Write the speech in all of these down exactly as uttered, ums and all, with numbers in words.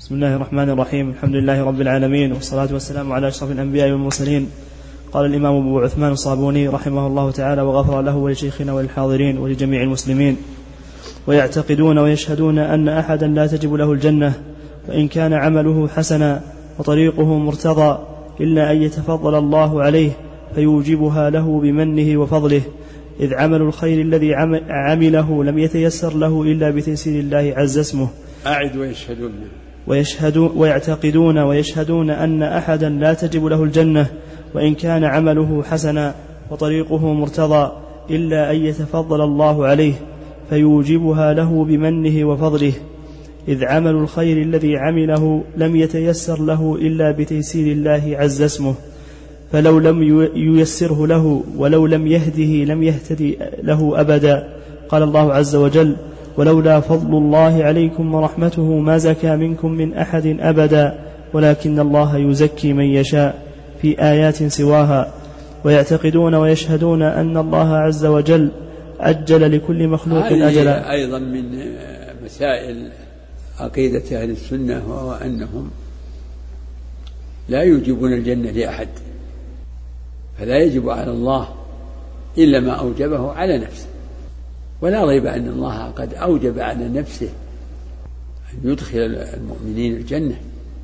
بسم الله الرحمن الرحيم. الحمد لله رب العالمين، والصلاة والسلام على أشرف الأنبياء والمرسلين. قال الإمام أبو عثمان الصابوني رحمه الله تعالى وغفر له ولشيخنا وللحاضرين ولجميع المسلمين: ويعتقدون ويشهدون أن أحدا لا تجب له الجنة وإن كان عمله حسنا وطريقه مرتضى، إلا أن يتفضل الله عليه فيوجبها له بمنه وفضله، إذ عمل الخير الذي عمله لم يتيسر له إلا بتيسير الله عز اسمه. أعد ويشهدون ويشهدون ويعتقدون ويشهدون أن أحدا لا تجب له الجنة وإن كان عمله حسنا وطريقه مرتضى، إلا أن يتفضل الله عليه فيوجبها له بمنه وفضله، إذ عمل الخير الذي عمله لم يتيسر له إلا بتيسير الله عز اسمه، فلو لم ييسره له ولو لم يهده لم يهتدي له أبدا. قال الله عز وجل: ولولا فضل الله عليكم ورحمته ما زكى منكم من أحد أبدا ولكن الله يزكي من يشاء، في آيات سواها. ويعتقدون ويشهدون أن الله عز وجل أجل لكل مخلوق أجلا. أيضا من مسائل عقيدة أهل السنة وهو أنهم لا يوجبون الجنة لأحد، فلا يجب على الله إلا ما أوجبه على نفسه، ولا ريب أن الله قد أوجب على نفسه أن يدخل المؤمنين الجنة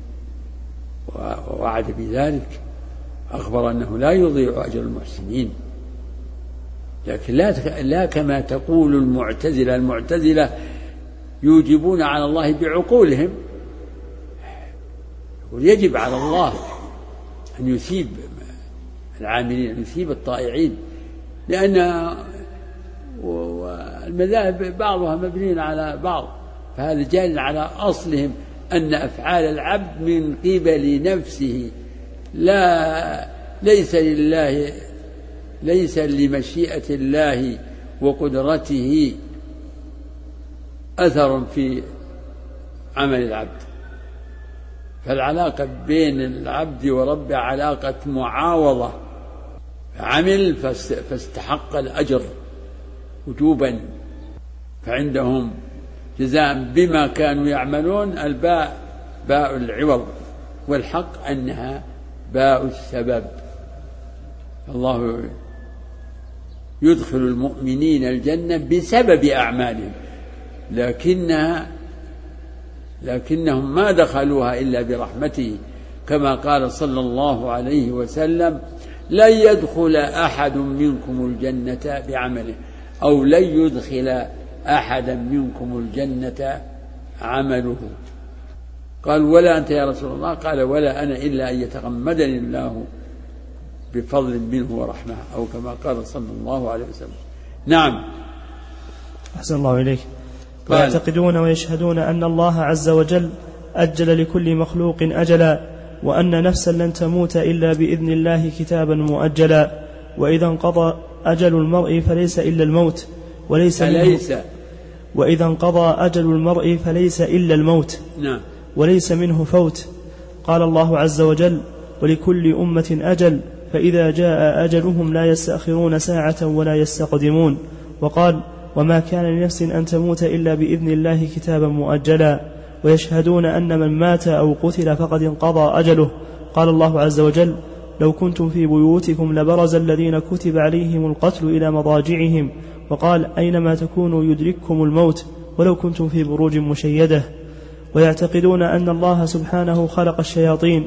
ووعد بذلك، أخبر أنه لا يضيع أجر المحسنين. لكن لا, لا كما تقول المعتزلة المعتزلة يوجبون على الله بعقولهم، يجب على الله أن يثيب العاملين، أن يثيب الطائعين، لأن والمذاهب بعضها مبنين على بعض، فهذا جال على أصلهم أن أفعال العبد من قبل نفسه، لا ليس لله ليس لمشيئة الله وقدرته أثر في عمل العبد، فالعلاقة بين العبد وربه علاقة معاوضة، عمل فاستحق الأجر وجوبا، فعندهم جزاء بما كانوا يعملون. الباء باء العوض، والحق أنها باء السبب. الله يدخل المؤمنين الجنة بسبب أعمالهم، لكنها لكنهم ما دخلوها إلا برحمته، كما قال صلى الله عليه وسلم: لن يدخل أحد منكم الجنة بعمله، أو لن يدخل أحدا منكم الجنة عمله. قال: ولا أنت يا رسول الله؟ قال: ولا أنا إلا أن يتغمدني الله بفضل منه ورحمة، أو كما قال صلى الله عليه وسلم. نعم. أحسن الله إليك. ويعتقدون ويشهدون أن الله عز وجل أجل لكل مخلوق أجلا، وأن نفسا لن تموت إلا بإذن الله كتابا مؤجلا، وإذا انقضى أجل المرء فليس إلا الموت وليس فليس منه وإذا انقضى أجل المرء فليس إلا الموت نعم وليس منه فوت. قال الله عز وجل: ولكل أمة أجل فإذا جاء أجلهم لا يستأخرون ساعة ولا يستقدمون. وقال: وما كان لنفس أن تموت إلا بإذن الله كتابا مؤجلا. ويشهدون أن من مات أو قتل فقد انقضى أجله. قال الله عز وجل: لو كنتم في بيوتكم لبرز الذين كتب عليهم القتل إلى مضاجعهم. وقال: أينما تكونوا يدرككم الموت ولو كنتم في بروج مشيدة. ويعتقدون أن الله سبحانه خلق الشياطين.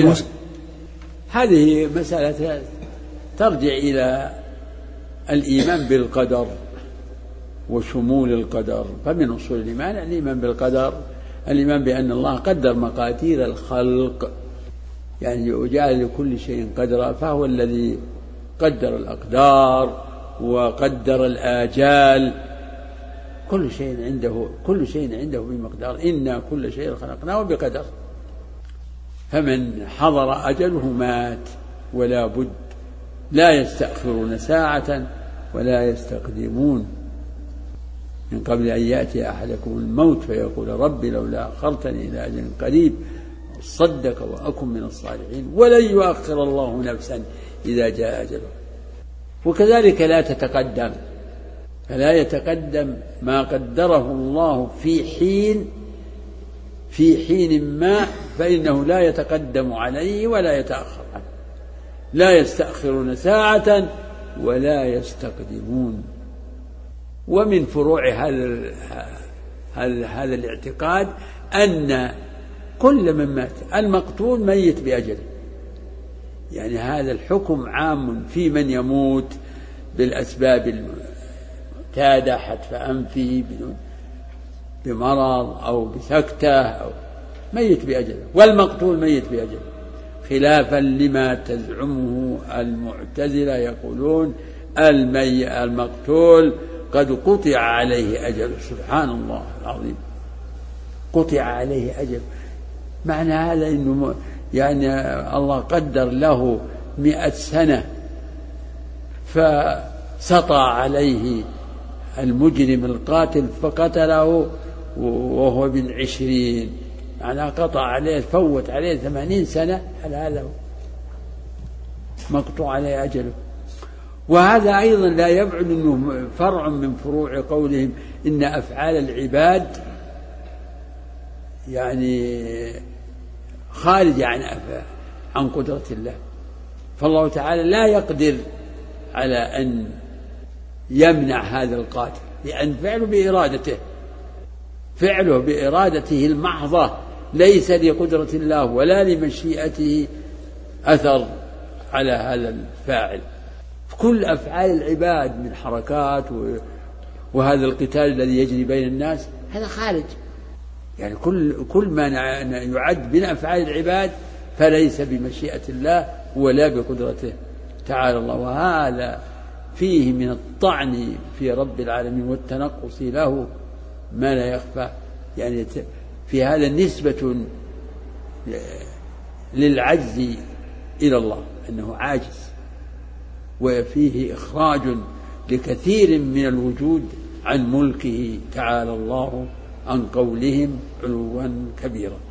هذه مسألة ترجع إلى الإيمان بالقدر وشمول القدر. فمن أصول الإيمان الإيمان بالقدر، الإيمان بأن الله قدر مقادير الخلق، يعني وجعل لكل شيء قدرا، فهو الذي قدر الأقدار وقدر الآجال. كل شيء عنده كل شيء عنده بمقدار، إنا كل شيء خلقناه بقدر. فمن حضر أجله مات ولا بد، لا يستأخرون ساعة ولا يستقدمون، من قبل أن يأتي أحدكم الموت فيقول: ربي لولا أخرتني إلى أجل قريب صدق وأكن من الصالحين، ولن يؤخر الله نفسا إذا جاء أجله. وكذلك لا تتقدم، فلا يتقدم ما قدره الله في حين في حين ما فإنه لا يتقدم عليه ولا يتأخر عنه، لا يستأخرون ساعة ولا يستقدمون. ومن فروع هذا هذا الاعتقاد أن كل من مات المقتول ميت بأجله، يعني هذا الحكم عام في من يموت بالأسباب المعتادة، حتف أنفه بمرض أو بسكتة أو ميت بأجله، والمقتول ميت بأجله، خلافا لما تزعمه المعتزلة يقولون المي المقتول قد قطع عليه أجله. سبحان الله العظيم، قطع عليه أجله، معنى هذا إنه يعني الله قدر له مئة سنة فسطى عليه المجرم القاتل فقتله وهو بن عشرين، معنى قطع عليه فوت عليه ثمانين سنة، هل هذا مقطوع عليه أجله؟ وهذا أيضا لا يبعد أنه فرع من فروع قولهم إن أفعال العباد يعني خارج عن عن قدرة الله، فالله تعالى لا يقدر على أن يمنع هذا القاتل، لأن فعله بإرادته، فعله بإرادته المحضة، ليس لقدرة الله ولا لمشيئته أثر على هذا الفاعل. كل أفعال العباد من حركات وهذا القتال الذي يجري بين الناس هذا خارج، يعني كل كل ما يعد من أفعال العباد فليس بمشيئة الله ولا بقدرته تعالى الله. وهذا فيه من الطعن في رب العالمين والتنقص له ما لا يخفى، يعني في هذا نسبة للعجز إلى الله أنه عاجز، وفيه إخراج لكثير من الوجود عن ملكه تعالى الله عن قولهم علوا كبيرا.